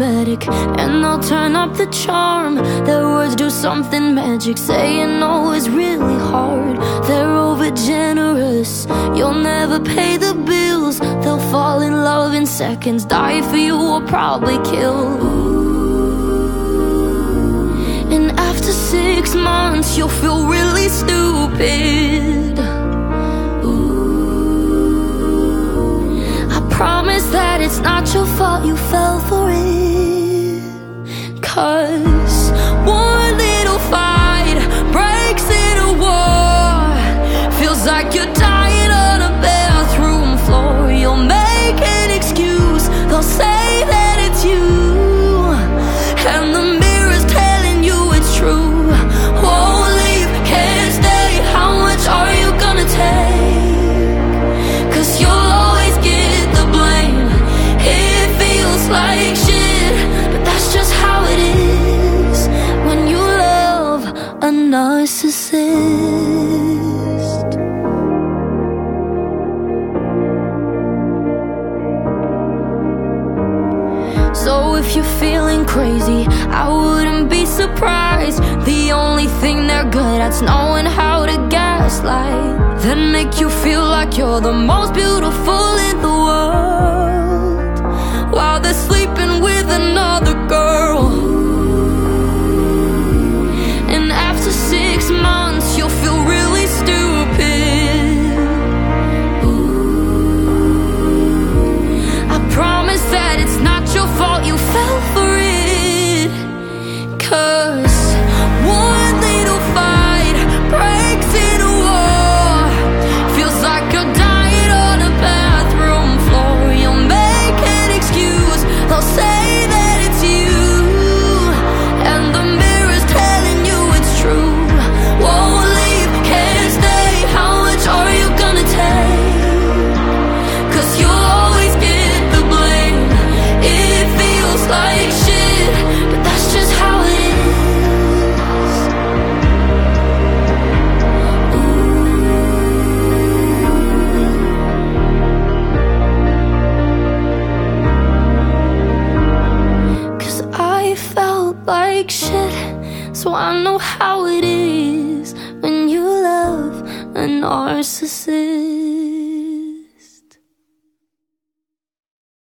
cosmetic, and they'll turn up the charm. Their words do something magic. Saying no is really hard. They're over generous, you'll never pay the bills. They'll fall in love in seconds, die for you or probably kill. And after 6 months you'll feel really stupid. I promise that it's not your fault you fell for it. 'Cause one little fight breaks into war. Feels like you're dying on a bathroom floor. You'll make an excuse, they'll say that it's you, and the mirror's telling you it's true. Won't leave, can't stay, how much are you gonna take? 'Cause you'll always get the blame. It feels like shit, but that's just how it is when you love a narcissist. So if you're feeling crazy, I wouldn't be surprised. The only thing they're good at's knowing how to gaslight, then make you feel like you're the most beautiful in the world, while they're sleeping with another girl. And after 6 months you'll feel really stupid. I promise that it's not your fault you fell for it. 'Cause one little fight breaks into war. Feels like you're dying on a bathroom floor. You'll make an excuse, they'll say that it's you, and the mirror's telling you it's true. Won't leave, can't stay, how much are you gonna take? 'Cause you'll always get the blame. It feels like shit, but that's just how it is. 'Cause I felt like shit, so I know how it is when you love a narcissist.